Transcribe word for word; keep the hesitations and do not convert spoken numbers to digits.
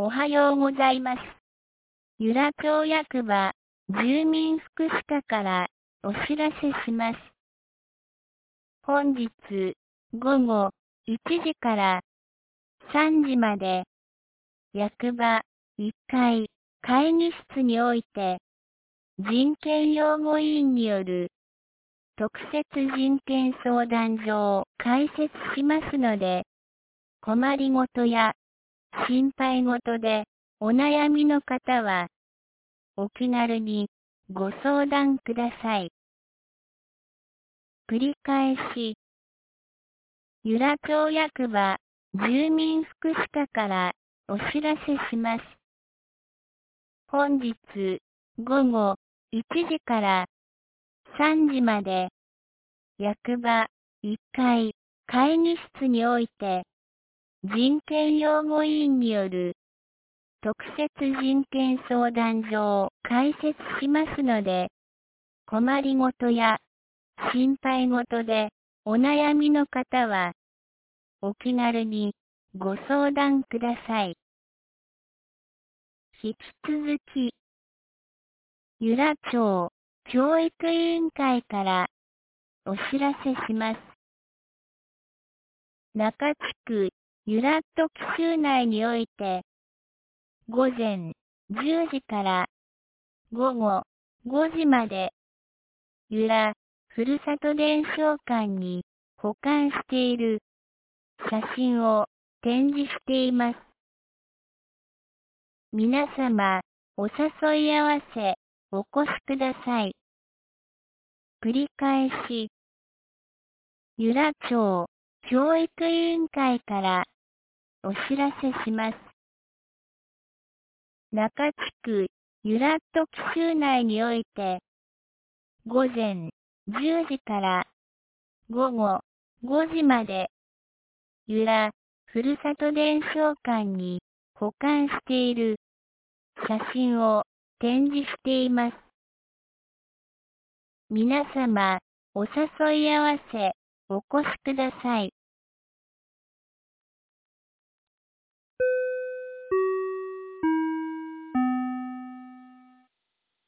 おはようございます。由良町役場住民福祉課からお知らせします。本日午後いちじからさんじまで役場いっかい会議室において人権擁護委員による特設人権相談所を開設しますので、困りごとや心配事でお悩みの方はお気軽にご相談ください。繰り返し、由良町役場住民福祉課からお知らせします。本日午後いちじからさんじまで役場いっかい会議室において人権擁護委員による特設人権相談所を開設しますので、困りごとや心配事でお悩みの方はお気軽にご相談ください。引き続き、由良町教育委員会からお知らせします。中地区由良と紀州内において、午前じゅうじから午後ごじまで、由良ふるさと伝承館に保管している写真を展示しています。皆様、お誘い合わせ、お越しください。繰り返し、由良町教育委員会からお知らせします。中地区由良と紀州内において、午前じゅうじから午後ごじまで、由良ふるさと伝承館に保管している写真を展示しています。皆様、お誘い合わせ、お越しください。